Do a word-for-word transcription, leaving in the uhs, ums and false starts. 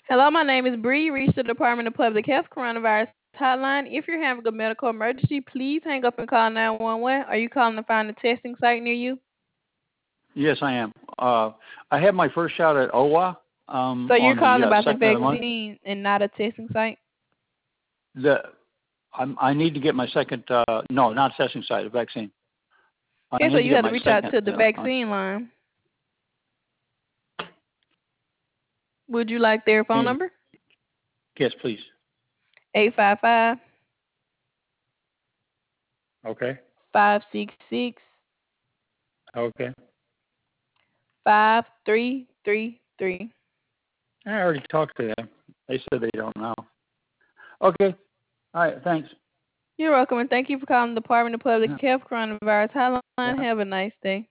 Hello, my name is Bree. You reached the Department of Public Health Coronavirus Hotline. If you're having a medical emergency, please hang up and call nine one one. Are you calling to find a testing site near you? Yes, I am. Uh, I had my first shot at O W A um, So you're on the calling uh, about the second of the month. vaccine and not a testing site? The I'm, I need to get my second. Uh, no, not testing site. A vaccine. I Okay, so need to you get have to my reach out second. to the Uh, on, vaccine line. Would you like their phone can you, number? yes, please. eight five five, Okay. five six six, Okay. five three three three. I already talked to them. They said they don't know. Okay. All right. Thanks. You're welcome, and thank you for calling the Department of Public Yeah. Health Coronavirus Hotline. Yeah. Have a nice day.